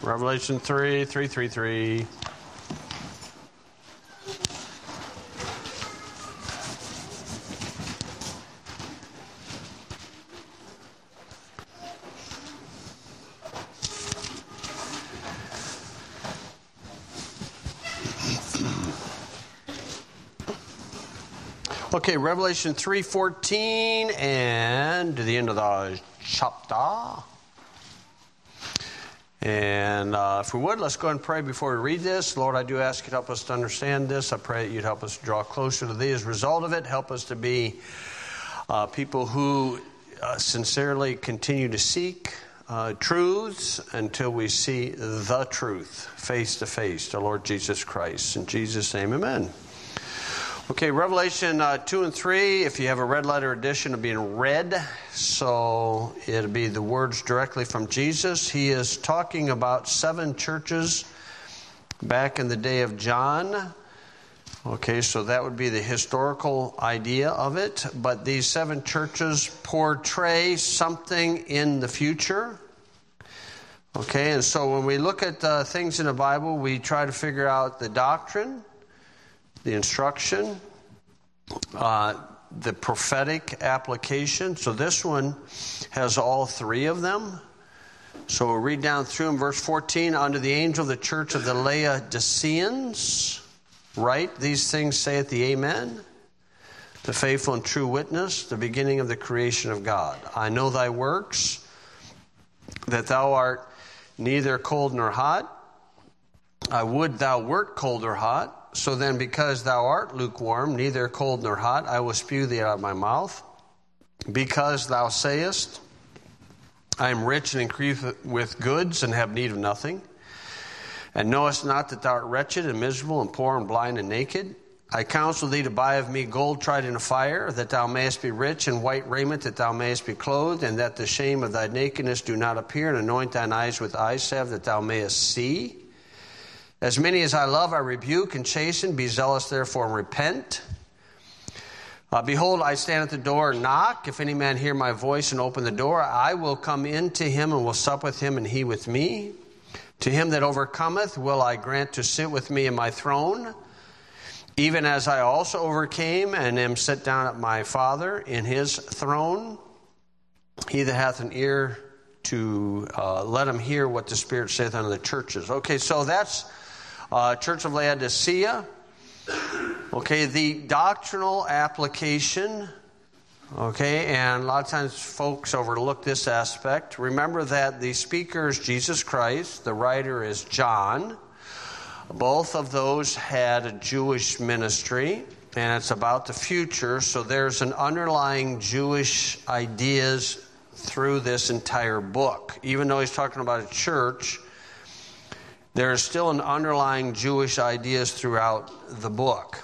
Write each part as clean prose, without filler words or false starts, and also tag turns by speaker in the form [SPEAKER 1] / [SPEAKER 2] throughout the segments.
[SPEAKER 1] Revelation 3:3. Okay, Revelation 3:14 and to the end of the chapter. And if we would, let's go ahead and pray before we read this. Lord, I do ask you to help us to understand this. I pray that you'd help us to draw closer to thee as a result of it. Help us to be people who sincerely continue to seek truths until we see the truth face to face, the Lord Jesus Christ. In Jesus' name, amen. Okay, Revelation 2 and 3, if you have a red letter edition, it'll be in red. So it'll be the words directly from Jesus. He is talking about 7 churches back in the day of John. Okay, so that would be the historical idea of it. But these 7 churches portray something in the future. Okay, and so when we look at things in the Bible, we try to figure out the doctrine, the instruction, the prophetic application. So this one has all 3 of them. So we'll read down through in verse 14. Unto the angel of the church of the Laodiceans write, these things saith the Amen, the faithful and true witness, the beginning of the creation of God. I know thy works, that thou art neither cold nor hot. I would thou wert cold or hot. So then, because thou art lukewarm, neither cold nor hot, I will spew thee out of my mouth. Because thou sayest, I am rich and increase with goods, and have need of nothing, and knowest not that thou art wretched and miserable and poor and blind and naked. I counsel thee to buy of me gold tried in a fire, that thou mayest be rich, and white raiment, that thou mayest be clothed, and that the shame of thy nakedness do not appear, and anoint thine eyes with eye salve, that thou mayest see. As many as I love, I rebuke and chasten. Be zealous, therefore, and repent. Behold, I stand at the door and knock. If any man hear my voice and open the door, I will come in to him and will sup with him and he with me. To him that overcometh will I grant to sit with me in my throne, even as I also overcame and am set down at my Father in his throne. He that hath an ear to let him hear what the Spirit saith unto the churches. Okay, so that's Church of Laodicea. Okay, the doctrinal application. Okay, and a lot of times folks overlook this aspect. Remember that the speaker is Jesus Christ, the writer is John. Both of those had a Jewish ministry, and it's about the future, so there's an underlying Jewish ideas through this entire book. Even though he's talking about a church, there is still an underlying Jewish ideas throughout the book.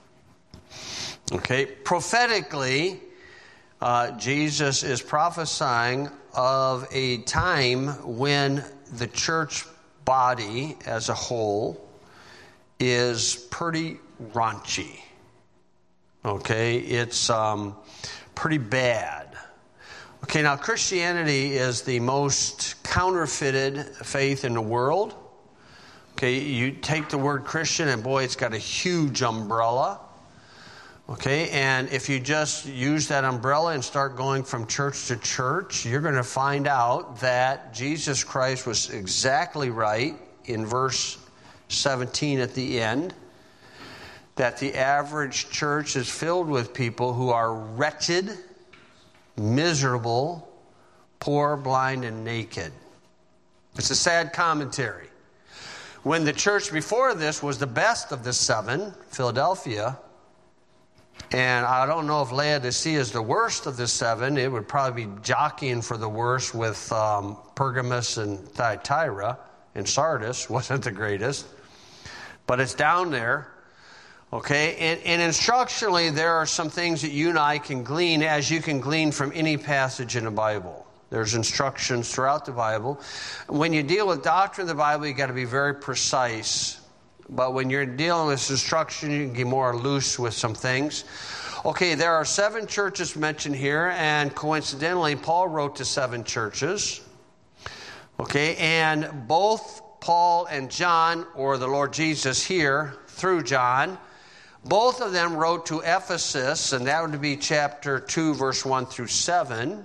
[SPEAKER 1] Okay, prophetically, Jesus is prophesying of a time when the church body as a whole is pretty raunchy. Okay, it's pretty bad. Okay, now Christianity is the most counterfeited faith in the world. Okay, you take the word Christian and boy, it's got a huge umbrella. Okay, and if you just use that umbrella and start going from church to church, you're going to find out that Jesus Christ was exactly right in verse 17 at the end, that the average church is filled with people who are wretched, miserable, poor, blind, and naked. It's a sad commentary. When the church before this was the best of the 7, Philadelphia, and I don't know if Laodicea is the worst of the 7, it would probably be jockeying for the worst with Pergamos and Thyatira, and Sardis wasn't the greatest, but it's down there. Okay, and instructionally, there are some things that you and I can glean, as you can glean from any passage in the Bible. There's instructions throughout the Bible. When you deal with doctrine of the Bible, you've got to be very precise. But when you're dealing with instruction, you can get more loose with some things. Okay, there are 7 churches mentioned here, and coincidentally, Paul wrote to 7 churches. Okay, and both Paul and John, or the Lord Jesus here through John, both of them wrote to Ephesus, and that would be chapter 2, verse 1 through 7.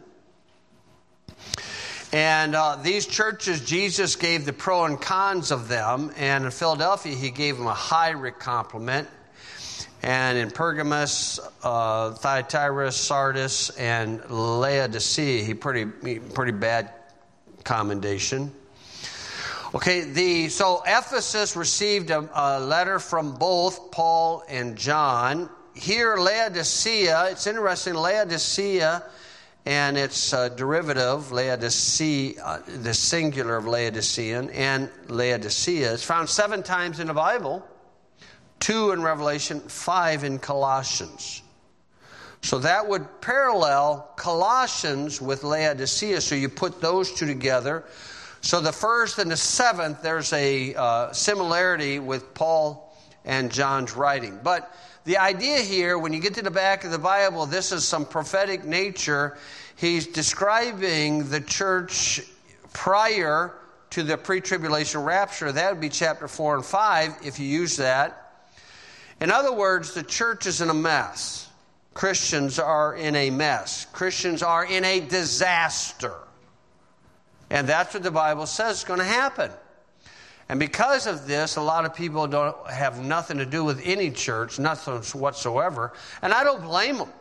[SPEAKER 1] And these churches, Jesus gave the pro and cons of them. And in Philadelphia, he gave them a high compliment. And in Pergamos, Thyatira, Sardis, and Laodicea, he pretty bad commendation. Okay, so Ephesus received a letter from both Paul and John. Here, Laodicea, it's interesting, Laodicea and its derivative, Laodicea, the singular of Laodicean, and Laodicea is found 7 times in the Bible, 2 in Revelation, 5 in Colossians. So that would parallel Colossians with Laodicea, so you put those two together. So the first and the 7th, there's a similarity with Paul and John's writing. But the idea here, when you get to the back of the Bible, this is some prophetic nature. He's describing the church prior to the pre-tribulation rapture. That would be chapter 4 and 5, if you use that. In other words, the church is in a mess. Christians are in a mess. Christians are in a disaster. And that's what the Bible says is going to happen. And because of this, a lot of people don't have nothing to do with any church, nothing whatsoever. And I don't blame them.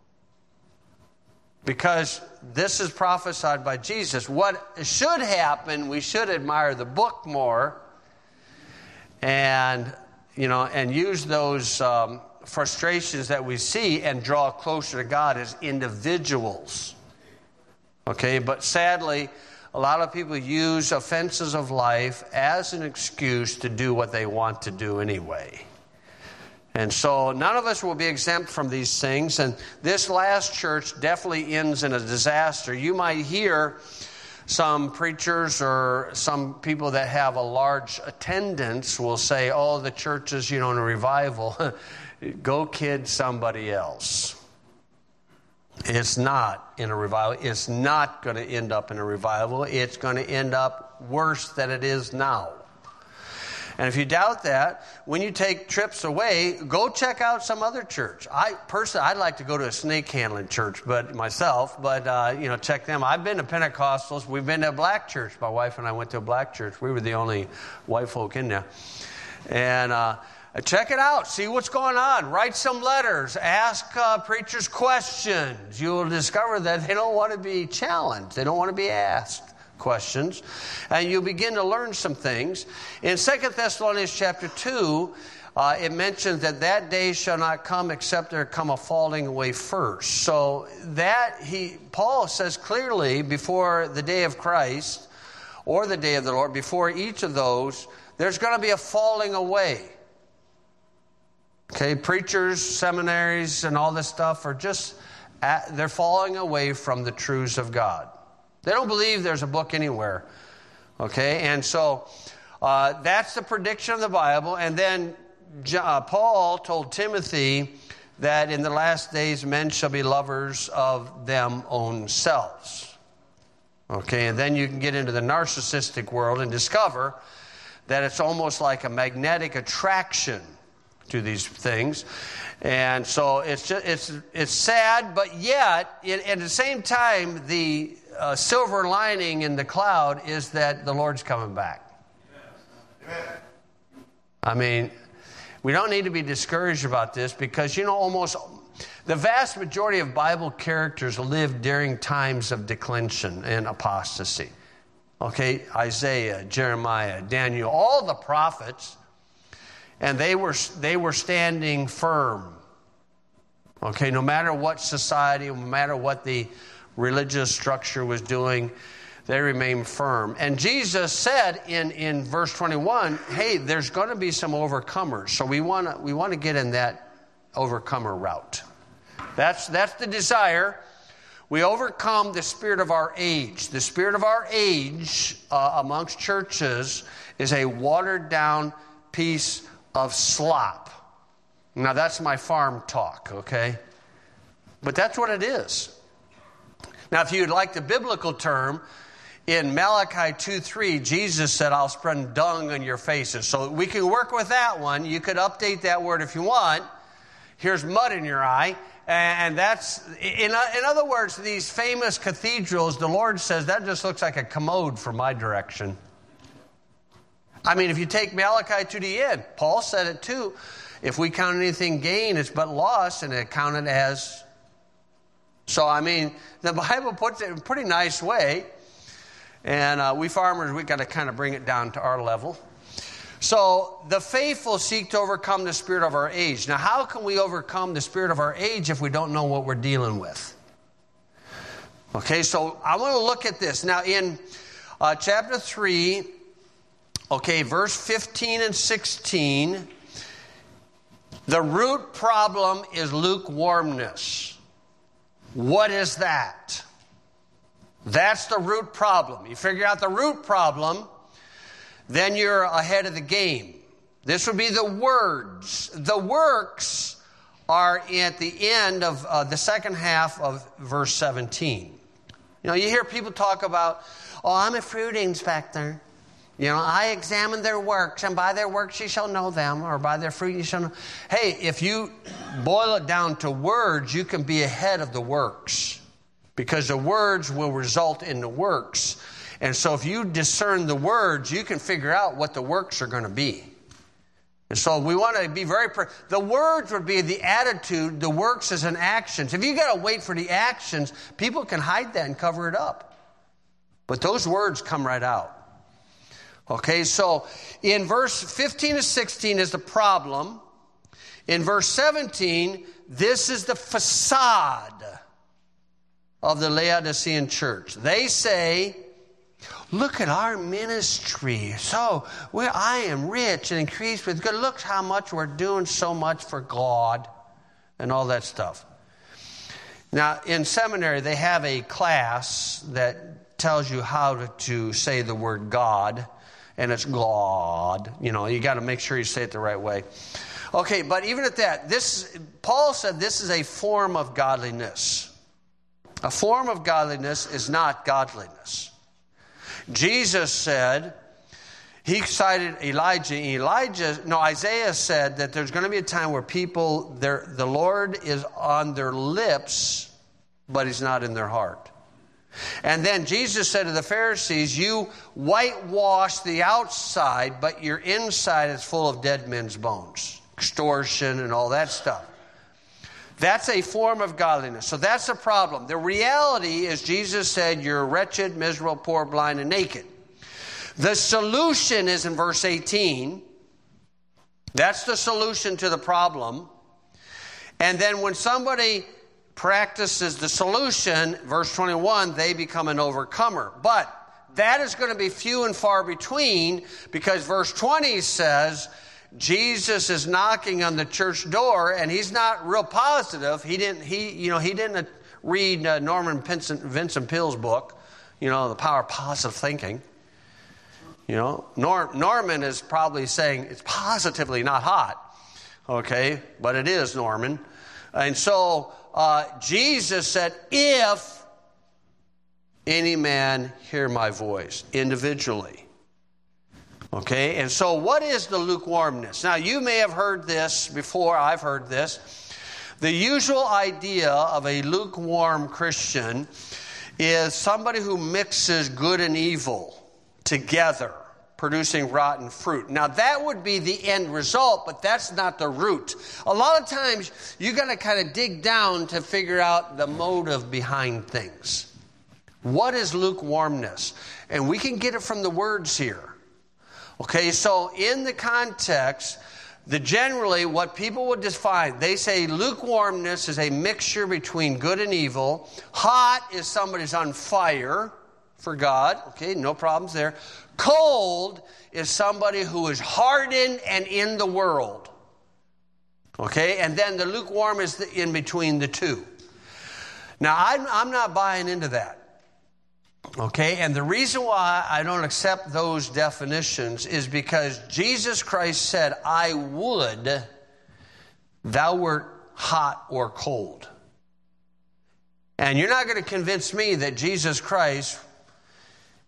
[SPEAKER 1] Because this is prophesied by Jesus. What should happen, we should admire the book more and use those frustrations that we see and draw closer to God as individuals. Okay, but sadly, a lot of people use offenses of life as an excuse to do what they want to do anyway. And so none of us will be exempt from these things. And this last church definitely ends in a disaster. You might hear some preachers or some people that have a large attendance will say, oh, the church is, in a revival. Go kid somebody else. It's not in a revival. It's not going to end up in a revival. It's going to end up worse than it is now. And if you doubt that, when you take trips away, go check out some other church. I'd like to go to a snake handling church, but check them. I've been to Pentecostals. We've been to a black church. My wife and I went to a black church. We were the only white folk in there. And check it out. See what's going on. Write some letters. Ask preachers questions. You will discover that they don't want to be challenged. They don't want to be asked questions. And you'll begin to learn some things. In 2 Thessalonians chapter 2, it mentions that day shall not come except there come a falling away first. So Paul says clearly before the day of Christ or the day of the Lord, before each of those, there's going to be a falling away. Okay, preachers, seminaries, and all this stuff are they're falling away from the truths of God. They don't believe there's a book anywhere. Okay, and so that's the prediction of the Bible. And then Paul told Timothy that in the last days men shall be lovers of them own selves. Okay, and then you can get into the narcissistic world and discover that it's almost like a magnetic attraction to these things. And so it's sad, but yet at the same time, the silver lining in the cloud is that the Lord's coming back. Amen. I mean, we don't need to be discouraged about this because, almost the vast majority of Bible characters lived during times of declension and apostasy. Okay, Isaiah, Jeremiah, Daniel, all the prophets, and they were standing firm. Okay, no matter what society, no matter what the religious structure was doing, they remained firm. And Jesus said in verse 21, hey, there's going to be some overcomers. So we want to get in that overcomer route. That's the desire. We overcome the spirit of our age. The spirit of our age amongst churches is a watered down piece of slop. Now that's my farm talk, okay? But that's what it is. Now if you'd like the biblical term, in Malachi 2:3, Jesus said, I'll spread dung on your faces. So we can work with that one. You could update that word if you want. Here's mud in your eye. And that's, in other words, these famous cathedrals, the Lord says, that just looks like a commode from my direction. I mean, if you take Malachi to the end, Paul said it too. If we count anything gain, it's but loss, and it counted as. So, I mean, the Bible puts it in a pretty nice way. And we farmers, we got to kind of bring it down to our level. So the faithful seek to overcome the spirit of our age. Now, how can we overcome the spirit of our age if we don't know what we're dealing with? Okay, so I want to look at this. Now, in chapter 3, okay, verse 15 and 16, the root problem is lukewarmness. What is that? That's the root problem. You figure out the root problem, then you're ahead of the game. This would be the words. The works are at the end of the second half of verse 17. You know, you hear people talk about, oh, I'm a fruit inspector. You know, I examine their works, and by their works you shall know them, or by their fruit you shall know. Hey, if you boil it down to words, you can be ahead of the works, because the words will result in the works. And so if you discern the words, you can figure out what the works are going to be. And so we want to be very... the words would be the attitude. The works is an actions. If you got to wait for the actions, people can hide that and cover it up. But those words come right out. Okay, so in verse 15 to 16 is the problem. In verse 17, this is the facade of the Laodicean church. They say, look at our ministry. So I am rich and increased with good. Look how much we're doing so much for God and all that stuff. Now, in seminary, they have a class that tells you how to say the word God, and it's God. You know, you got to make sure you say it the right way. Okay, but even at that, Paul said this is a form of godliness. A form of godliness is not godliness. Jesus said, he cited Isaiah said that there's going to be a time where people, the Lord is on their lips, but he's not in their heart. And then Jesus said to the Pharisees, you whitewash the outside, but your inside is full of dead men's bones, extortion and all that stuff. That's a form of godliness. So that's the problem. The reality is Jesus said, you're wretched, miserable, poor, blind, and naked. The solution is in verse 18. That's the solution to the problem. And then when somebody practices the solution, verse 21, they become an overcomer. But that is going to be few and far between, because verse 20 says, Jesus is knocking on the church door, and he's not real positive. He didn't read Norman Vincent Peale's book, The Power of Positive Thinking. Norman is probably saying it's positively not hot, okay, but it is, Norman. And so Jesus said, if any man hear my voice individually. Okay, and so what is the lukewarmness? Now, you may have heard this before. I've heard this. The usual idea of a lukewarm Christian is somebody who mixes good and evil together, producing rotten fruit. Now, that would be the end result, but that's not the root. A lot of times, you got to kind of dig down to figure out the motive behind things. What is lukewarmness? And we can get it from the words here. Okay, so in the context, generally what people would define, they say lukewarmness is a mixture between good and evil. Hot is somebody's on fire for God. Okay, no problems there. Cold is somebody who is hardened and in the world. Okay, and then the lukewarm is in between the two. Now, I'm not buying into that. Okay, and the reason why I don't accept those definitions is because Jesus Christ said, I would thou wert hot or cold. And you're not going to convince me that Jesus Christ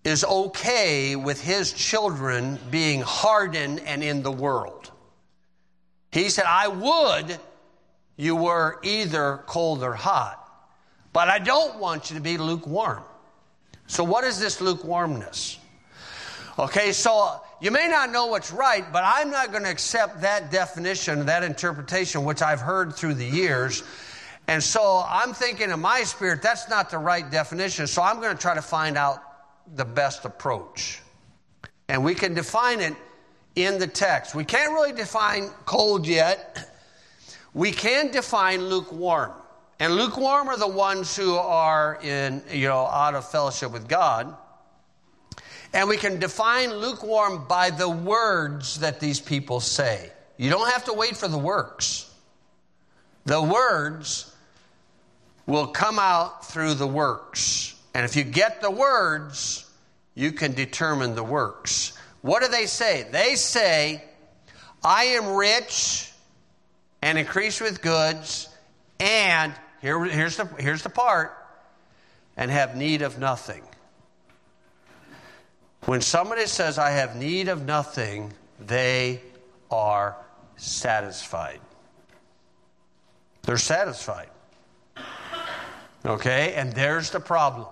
[SPEAKER 1] is okay with his children being hardened and in the world. He said, I would you were either cold or hot, but I don't want you to be lukewarm. So what is this lukewarmness? Okay, so you may not know what's right, but I'm not going to accept that definition, that interpretation, which I've heard through the years. And so I'm thinking in my spirit, that's not the right definition. So I'm going to try to find out the best approach. And we can define it in the text. We can't really define cold yet. We can define lukewarm. And lukewarm are the ones who are out of fellowship with God. And we can define lukewarm by the words that these people say. You don't have to wait for the works. The words will come out through the works. And if you get the words, you can determine the works. What do they say? They say, I am rich and increase with goods, and here's the part, and have need of nothing. When somebody says, I have need of nothing, they are satisfied. They're satisfied. Okay? And there's the problem.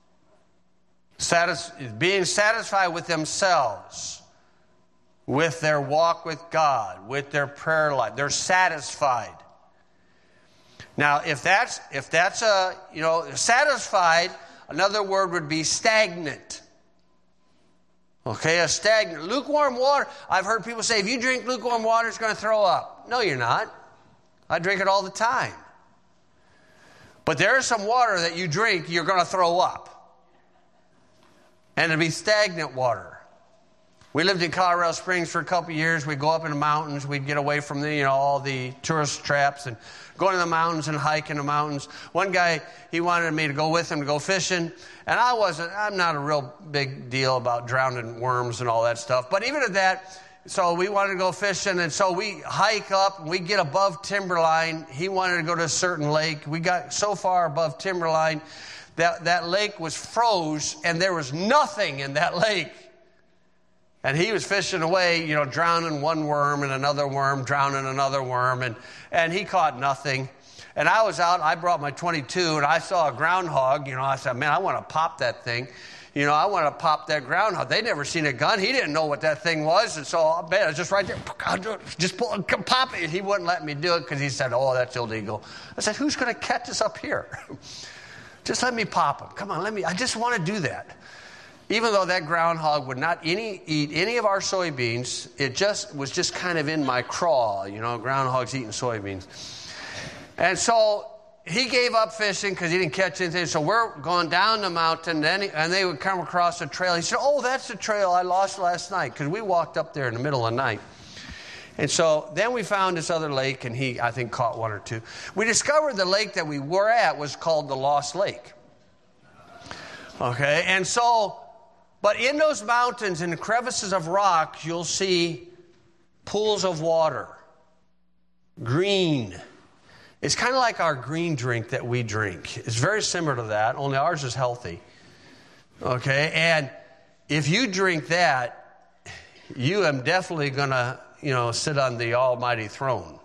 [SPEAKER 1] Being satisfied with themselves, with their walk with God, with their prayer life. They're satisfied. Now, if that's satisfied, another word would be stagnant. Okay, a stagnant. Lukewarm water. I've heard people say, if you drink lukewarm water, it's going to throw up. No, you're not. I drink it all the time. But there is some water that you drink, you're going to throw up. And it'll be stagnant water. We lived in Colorado Springs for a couple of years. We'd go up in the mountains. We'd get away from all the tourist traps and go into the mountains and hike in the mountains. One guy, he wanted me to go with him to go fishing. And I'm not a real big deal about drowning worms and all that stuff. But even at that, so we wanted to go fishing. And so we hike up and we get above timberline. He wanted to go to a certain lake. We got so far above timberline that lake was froze and there was nothing in that lake. And he was fishing away, drowning one worm and another worm, drowning another worm, and he caught nothing. And I was out, I brought my .22, and I saw a groundhog. I said, man, I want to pop that thing. I want to pop that groundhog. They'd never seen a gun. He didn't know what that thing was. And so I bet it was just right there. Just pop it. He wouldn't let me do it because he said, oh, that's illegal. I said, who's going to catch us up here? Just let me pop him. Come on, I just want to do that. Even though that groundhog would not eat any of our soybeans, it was just kind of in my craw, groundhogs eating soybeans. And so he gave up fishing because he didn't catch anything. So we're going down the mountain, and they would come across a trail. He said, oh, that's the trail I lost last night, because we walked up there in the middle of the night. And so then we found this other lake, and he, I think, caught one or two. We discovered the lake that we were at was called the Lost Lake. Okay, and so... But in those mountains, in the crevices of rocks, you'll see pools of water. Green. It's kind of like our green drink that we drink. It's very similar to that, only ours is healthy. Okay? And if you drink that, you am definitely going to, sit on the almighty throne.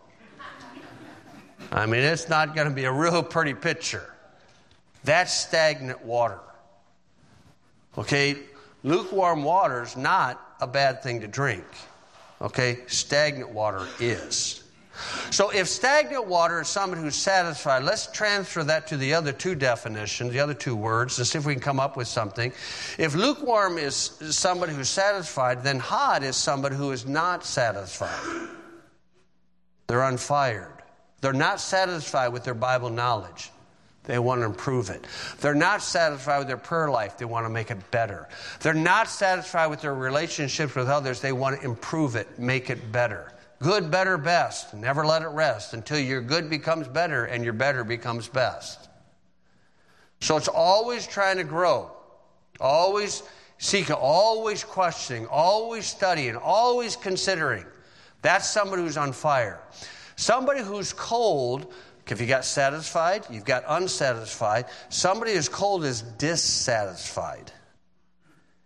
[SPEAKER 1] I mean, it's not going to be a real pretty picture. That's stagnant water. Okay? Lukewarm water is not a bad thing to drink. Okay? Stagnant water is. So if stagnant water is somebody who's satisfied, let's transfer that to the other two definitions, the other two words, and see if we can come up with something. If lukewarm is somebody who's satisfied, then hot is somebody who is not satisfied. They're unfired. They're not satisfied with their Bible knowledge. They want to improve it. They're not satisfied with their prayer life. They want to make it better. They're not satisfied with their relationships with others. They want to improve it, make it better. Good, better, best. Never let it rest until your good becomes better and your better becomes best. So it's always trying to grow. Always seeking, always questioning, always studying, always considering. That's somebody who's on fire. Somebody who's cold... If you got satisfied, you've got unsatisfied. Somebody who's cold is dissatisfied.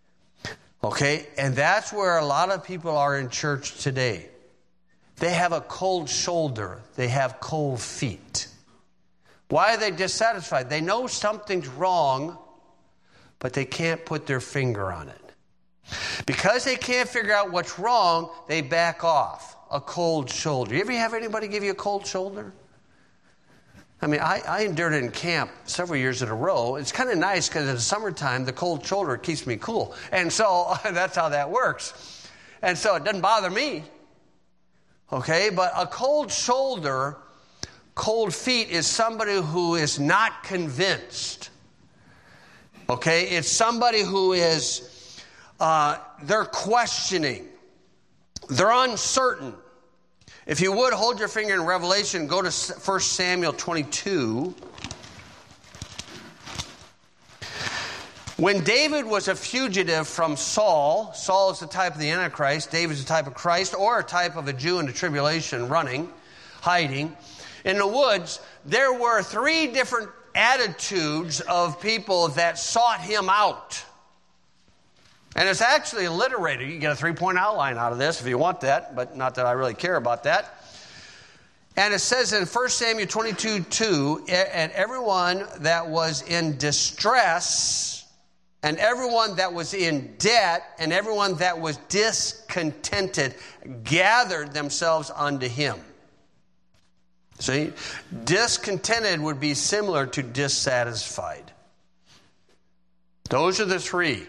[SPEAKER 1] Okay? And that's where a lot of people are in church today. They have a cold shoulder. They have cold feet. Why are they dissatisfied? They know something's wrong, but they can't put their finger on it. Because they can't figure out what's wrong, they back off. A cold shoulder. You ever have anybody give you a cold shoulder? I mean, I endured it in camp several years in a row. It's kind of nice because in the summertime, the cold shoulder keeps me cool. And so that's how that works. And so it doesn't bother me. Okay, but a cold shoulder, cold feet is somebody who is not convinced. Okay, it's somebody who is, they're questioning. They're uncertain. If you would, hold your finger in Revelation, go to 1 Samuel 22. When David was a fugitive from Saul, Saul is the type of the Antichrist, David is the type of Christ, or a type of a Jew in the tribulation, running, hiding. In the woods, there were 3 different attitudes of people that sought him out. And it's actually alliterated. You can get a 3-point outline out of this if you want that, but not that I really care about that. And it says in 1 Samuel 22:2, and everyone that was in distress, and everyone that was in debt, and everyone that was discontented, gathered themselves unto him. See? Discontented would be similar to dissatisfied. Those are the 3.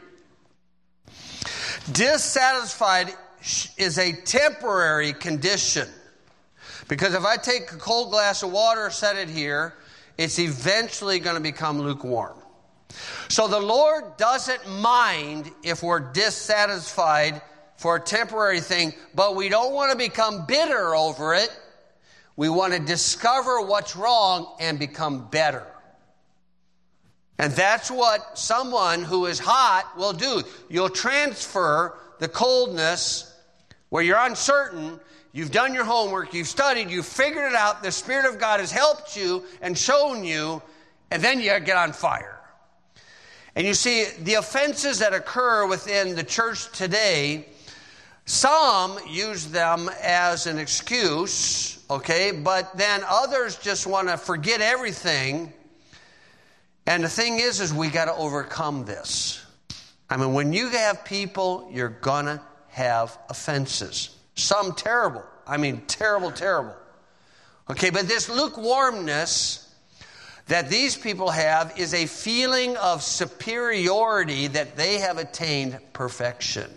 [SPEAKER 1] Dissatisfied is a temporary condition. Because if I take a cold glass of water, set it here, it's eventually going to become lukewarm. So the Lord doesn't mind if we're dissatisfied for a temporary thing, but we don't want to become bitter over it. We want to discover what's wrong and become better. And that's what someone who is hot will do. You'll transfer the coldness where you're uncertain. You've done your homework. You've studied. You've figured it out. The Spirit of God has helped you and shown you. And then you get on fire. And you see, the offenses that occur within the church today, some use them as an excuse, okay? But then others just want to forget everything. And the thing is we got to overcome this. I mean, when you have people, you're going to have offenses. Some terrible. I mean, terrible, terrible. Okay, but this lukewarmness that these people have is a feeling of superiority that they have attained perfection.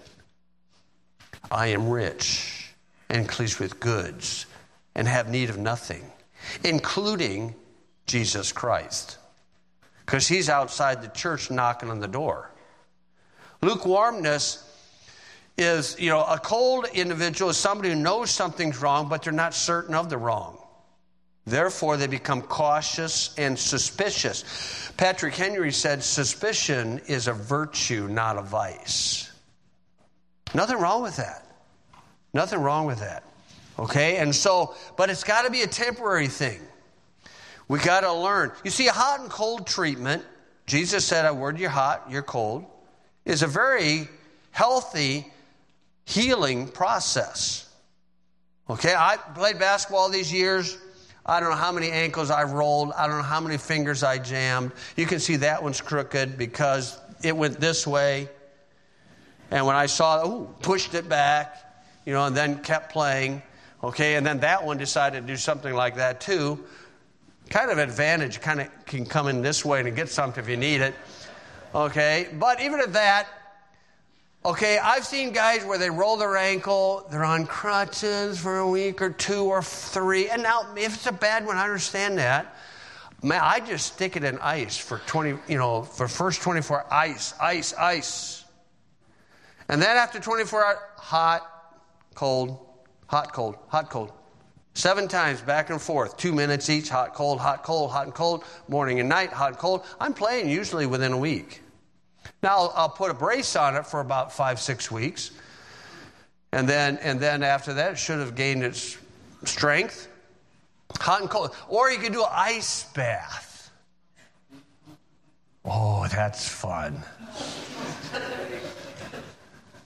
[SPEAKER 1] I am rich and pleased with goods and have need of nothing, including Jesus Christ. Because he's outside the church knocking on the door. Lukewarmness is, a cold individual is somebody who knows something's wrong, but they're not certain of the wrong. Therefore, they become cautious and suspicious. Patrick Henry said, suspicion is a virtue, not a vice. Nothing wrong with that. Nothing wrong with that. Okay? And so, but it's got to be a temporary thing. We got to learn. You see, a hot and cold treatment, Jesus said, a word, you're hot, you're cold, is a very healthy healing process. Okay, I played basketball these years. I don't know how many ankles I've rolled. I don't know how many fingers I jammed. You can see that one's crooked because it went this way. And when I saw it, pushed it back, and then kept playing. Okay, and then that one decided to do something like that too. Kind of advantage kind of can come in this way and get something if you need it. Okay, but even at that, okay, I've seen guys where they roll their ankle, they're on crutches for a week or 2 or 3. And now, if it's a bad one, I understand that. Man, I just stick it in ice for for first 24 hours, ice. And then after 24 hours, hot, cold, hot, cold, hot, cold. 7 times back and forth, 2 minutes each, hot, cold, hot, cold, hot and cold, morning and night, hot and cold. I'm playing usually within a week. Now, I'll put a brace on it for about 5-6 weeks. And then after that, it should have gained its strength. Hot and cold. Or you could do an ice bath. Oh, that's fun.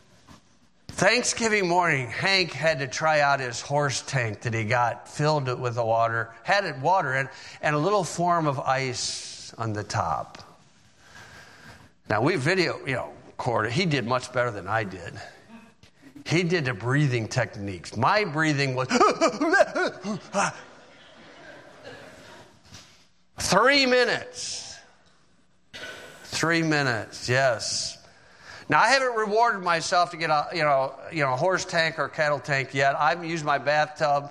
[SPEAKER 1] Thanksgiving morning, Hank had to try out his horse tank that he got, filled it with the water, had it water in, and a little form of ice on the top. Now, we recorded. He did much better than I did. He did the breathing techniques. My breathing was 3 minutes. 3 minutes, yes. Now, I haven't rewarded myself to get a horse tank or cattle tank yet. I've used my bathtub.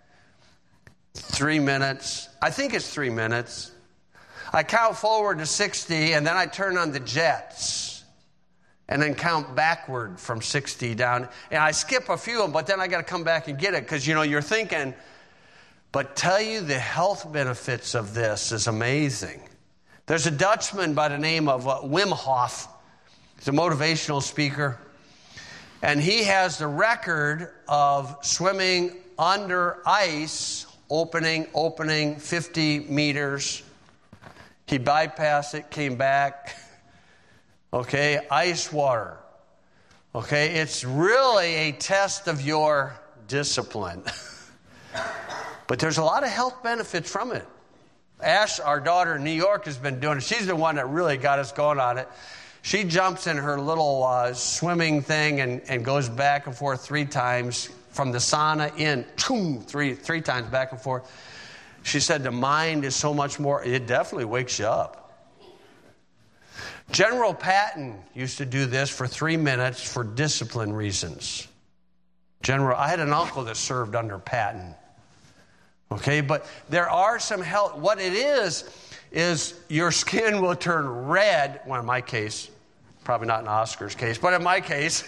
[SPEAKER 1] 3 minutes. I think it's 3 minutes. I count forward to 60, and then I turn on the jets, and then count backward from 60 down. And I skip a few of them, but then I got to come back and get it because, you're thinking, but tell you the health benefits of this is amazing. There's a Dutchman by the name of Wim Hof. He's a motivational speaker, and he has the record of swimming under ice, opening 50 meters. He bypassed it, came back. Okay, ice water. Okay, it's really a test of your discipline. But there's a lot of health benefits from it. Ash, our daughter in New York, has been doing it. She's the one that really got us going on it. She jumps in her little swimming thing and goes back and forth 3 times from the sauna in, three times back and forth. She said the mind is so much more, it definitely wakes you up. General Patton used to do this for 3 minutes for discipline reasons. I had an uncle that served under Patton. Okay, but there are some health. What it is your skin will turn red. Well, in my case, probably not in Oscar's case, but in my case,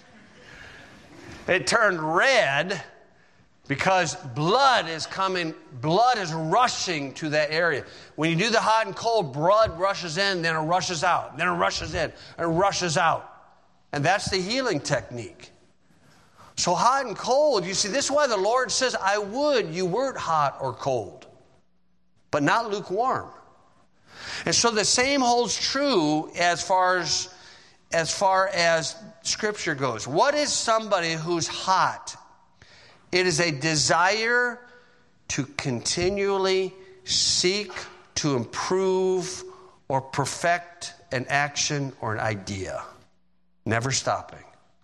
[SPEAKER 1] it turned red because blood is rushing to that area. When you do the hot and cold, blood rushes in, then it rushes out, then it rushes in, and it rushes out. And that's the healing technique. So hot and cold, you see, this is why the Lord says, you weren't hot or cold, but not lukewarm. And so the same holds true as far as Scripture goes. What is somebody who's hot? It is a desire to continually seek to improve or perfect an action or an idea. Never stopping.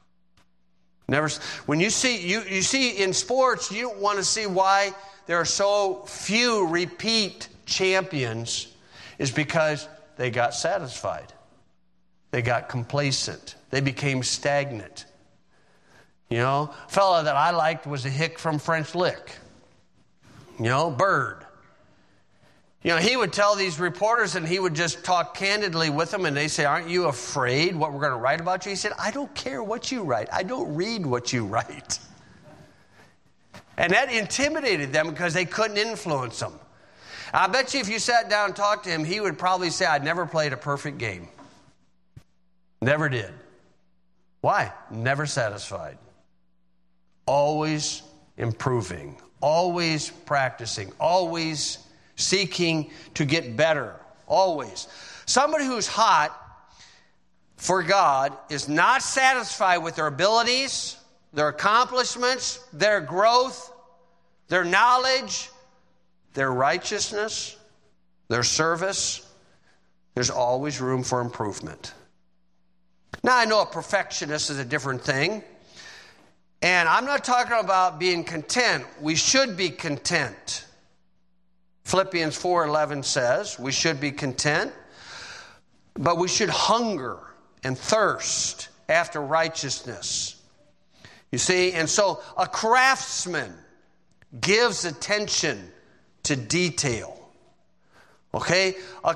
[SPEAKER 1] When you see in sports, you don't want to see why there are so few repeat champions, is because they got satisfied. They got complacent. They became stagnant. A fellow that I liked was a hick from French Lick. Bird. He would tell these reporters, and he would just talk candidly with them, and they say, aren't you afraid what we're going to write about you? He said, I don't care what you write. I don't read what you write. And that intimidated them because they couldn't influence them. I bet you if you sat down and talked to him, he would probably say, I never played a perfect game. Never did. Why? Never satisfied. Always improving. Always practicing. Always seeking to get better. Always. Somebody who's hot for God is not satisfied with their abilities, their accomplishments, their growth, their knowledge, their righteousness, their service. There's always room for improvement. Now, I know a perfectionist is a different thing. And I'm not talking about being content. We should be content. Philippians 4:11 says we should be content, but we should hunger and thirst after righteousness. You see, and so a craftsman gives attention to detail. Okay?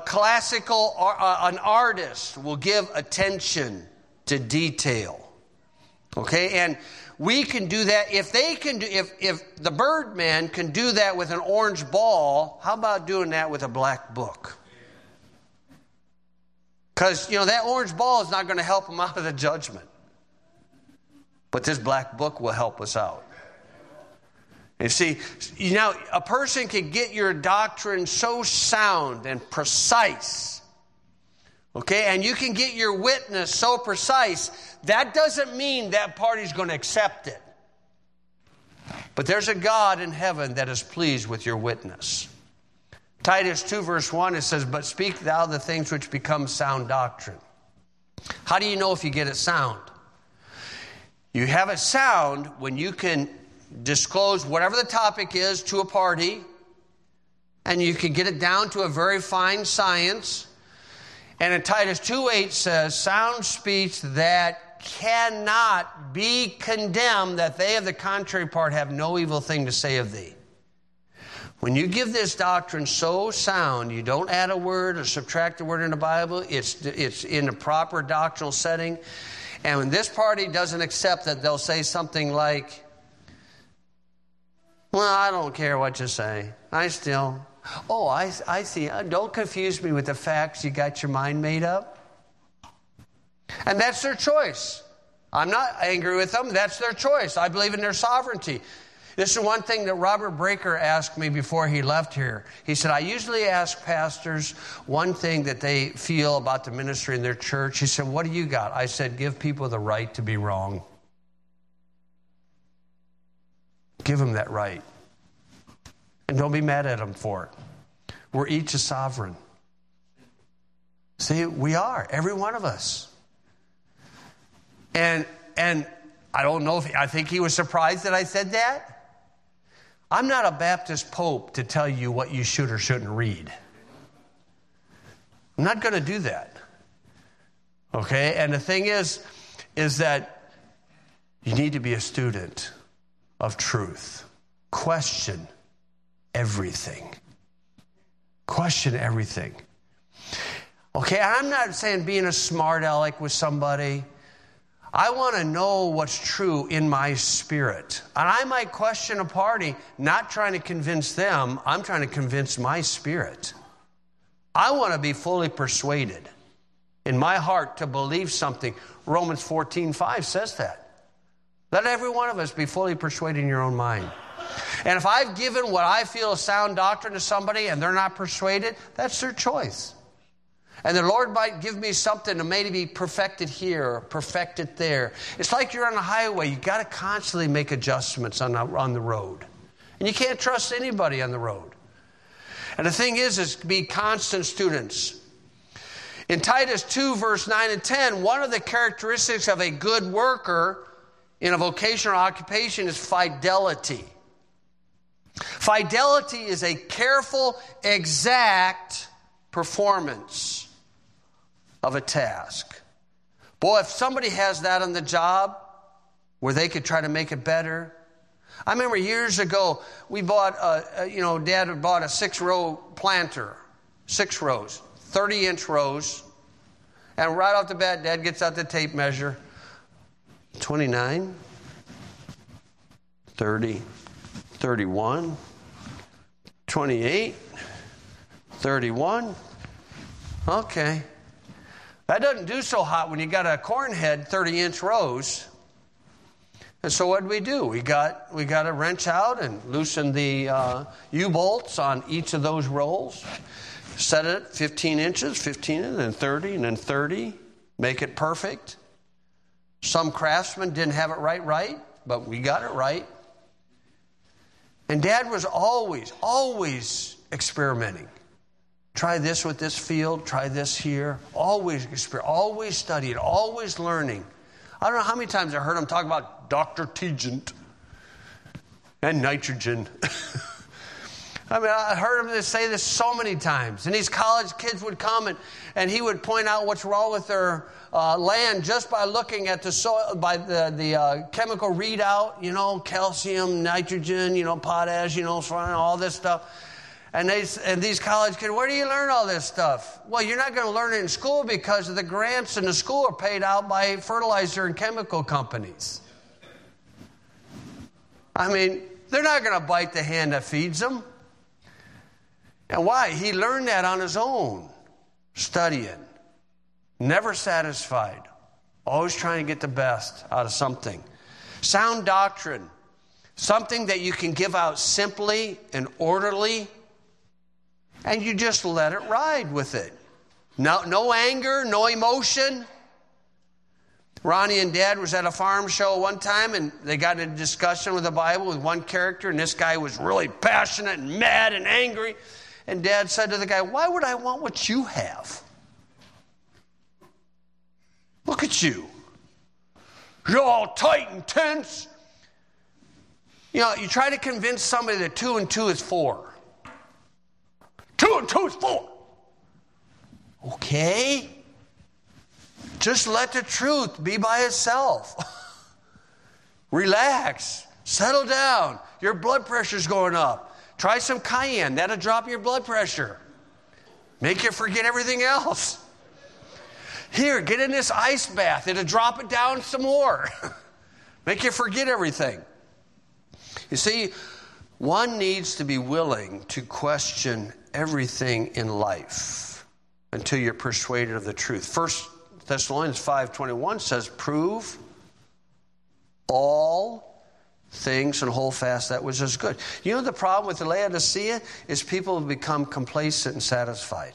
[SPEAKER 1] An artist will give attention to detail. Okay? And we can do that. If the Birdman can do that with an orange ball, how about doing that with a black book? Because, that orange ball is not going to help him out of the judgment. But this black book will help us out. And see, a person can get your doctrine so sound and precise Okay, and you can get your witness so precise, that doesn't mean that party's going to accept it. But there's a God in heaven that is pleased with your witness. Titus 2 verse 1, it says, but speak thou the things which become sound doctrine. How do you know if you get it sound? You have it sound when you can disclose whatever the topic is to a party, and you can get it down to a very fine science. And in Titus 2:8 says, sound speech that cannot be condemned, that they of the contrary part have no evil thing to say of thee. When you give this doctrine so sound, you don't add a word or subtract a word in the Bible, it's in a proper doctrinal setting. And when this party doesn't accept that, they'll say something like, well, I don't care what you say. I see. Don't confuse me with the facts. You got your mind made up. And that's their choice. I'm not angry with them. That's their choice. I believe in their sovereignty. This is one thing that Robert Breaker asked me before he left here. He said, I usually ask pastors one thing that they feel about the ministry in their church. He said, what do you got? I said, give people the right to be wrong. Give them that right. And don't be mad at them for it. We're each a sovereign. See, we are, every one of us. And I don't know I think he was surprised that I said that. I'm not a Baptist pope to tell you what you should or shouldn't read. I'm not going to do that. Okay? And the thing is that you need to be a student of truth. Question everything. Question everything. Okay? I'm not saying being a smart aleck with somebody. I want to know what's true in my spirit. And I might question a party, not trying to convince them. I'm trying to convince my spirit. I want to be fully persuaded in my heart to believe something. Romans 14:5 says that. Let every one of us be fully persuaded in your own mind. And if I've given what I feel is sound doctrine to somebody and they're not persuaded, that's their choice. And the Lord might give me something to maybe be perfected here or perfected there. It's like you're on a highway. You've got to constantly make adjustments on the road. And you can't trust anybody on the road. And the thing is be constant students. In Titus 2, verse 9 and 10, one of the characteristics of a good worker in a vocational occupation is fidelity. Fidelity is a careful, exact performance of a task. Boy, if somebody has that on the job where they could try to make it better. I remember years ago, we bought, Dad had bought a 6-row planter, 6 rows, 30-inch rows. And right off the bat, Dad gets out the tape measure. 29, 30, 31, 28, 31. Okay. That doesn't do so hot when you got a corn head, 30-inch rows. And so what did we do? We got a wrench out and loosened the U-bolts on each of those rolls. Set it 15 inches, 15, and then 30, and then 30. Make it perfect. Some craftsmen didn't have it right, but we got it right. And Dad was always experimenting. Try this with this field, try this here. Always studying, always learning. I don't know how many times I heard him talk about Dr. Tegent and nitrogen. I mean, I heard him say this so many times. And these college kids would come and he would point out what's wrong with their land just by looking at the soil, by the chemical readout, calcium, nitrogen, potash, all this stuff. And these college kids, where do you learn all this stuff? Well, you're not going to learn it in school because of the grants in the school are paid out by fertilizer and chemical companies. I mean, they're not going to bite the hand that feeds them. And why? He learned that on his own, studying, never satisfied, always trying to get the best out of something. Sound doctrine, something that you can give out simply and orderly, and you just let it ride with it. No anger, no emotion. Ronnie and Dad was at a farm show one time, and they got in a discussion with the Bible with one character, and this guy was really passionate and mad and angry. And Dad said to the guy, "Why would I want what you have? Look at you. You're all tight and tense." You know, you try to convince somebody that 2 and 2 is 4. 2 and 2 is 4. Okay. Just let the truth be by itself. Relax. Settle down. Your blood pressure's going up. Try some cayenne. That'll drop your blood pressure. Make you forget everything else. Here, get in this ice bath. It'll drop it down some more. Make you forget everything. You see, one needs to be willing to question everything in life until you're persuaded of the truth. 1 Thessalonians 5:21 says, "Prove all things and hold fast that which is good." You know the problem with the Laodicea is people have become complacent and satisfied.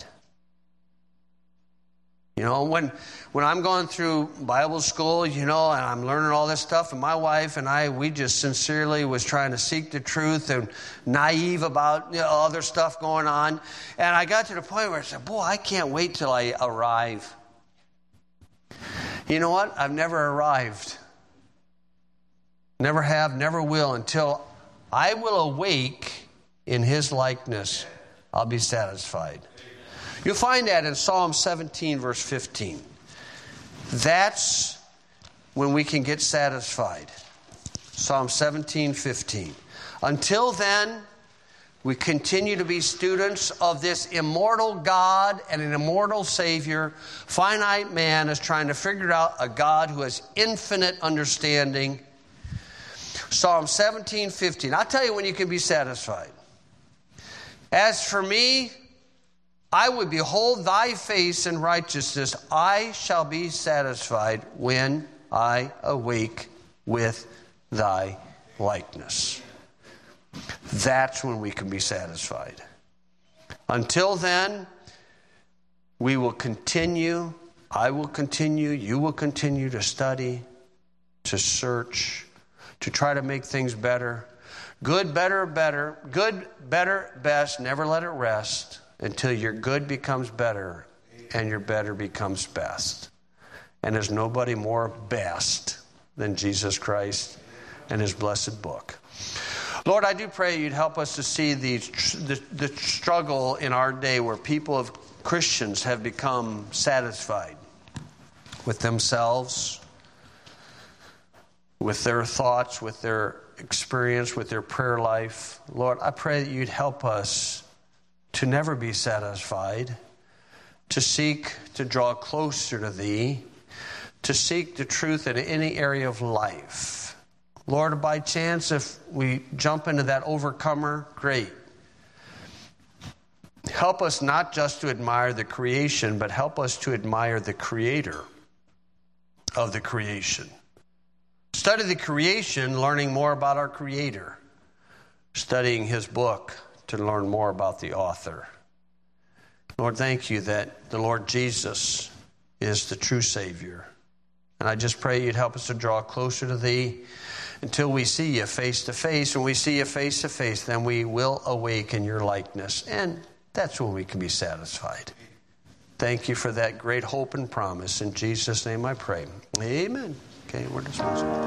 [SPEAKER 1] You know, when I'm going through Bible school, you know, and I'm learning all this stuff, and my wife and I, we just sincerely was trying to seek the truth and naive about, you know, other stuff going on. And I got to the point where I said, boy, I can't wait till I arrive. You know what? I've never arrived. Never have, never will, until I will awake in His likeness. I'll be satisfied. You'll find that in Psalm 17, verse 15. That's when we can get satisfied. Psalm 17, 15. Until then, we continue to be students of this immortal God and an immortal Savior. Finite man is trying to figure out a God who has infinite understanding. Psalm 17, 15. I'll tell you when you can be satisfied. As for me, I would behold thy face in righteousness. I shall be satisfied when I awake with thy likeness. That's when we can be satisfied. Until then, we will continue, I will continue, you will continue to study, to search, to try to make things better. Good, better, better. Good, better, best. Never let it rest until your good becomes better and your better becomes best. And there's nobody more best than Jesus Christ and His blessed book. Lord, I do pray You'd help us to see the struggle in our day where people of Christians have become satisfied with themselves, with their thoughts, with their experience, with their prayer life. Lord, I pray that You'd help us to never be satisfied, to seek to draw closer to Thee, to seek the truth in any area of life. Lord, by chance, if we jump into that overcomer, great. Help us not just to admire the creation, but help us to admire the Creator of the creation. Study the creation, learning more about our Creator. Studying His book to learn more about the author. Lord, thank You that the Lord Jesus is the true Savior. And I just pray You'd help us to draw closer to Thee until we see You face to face. When we see You face to face, then we will awake in Your likeness. And that's when we can be satisfied. Thank You for that great hope and promise. In Jesus' name I pray. Amen. Okay, we're dismissed.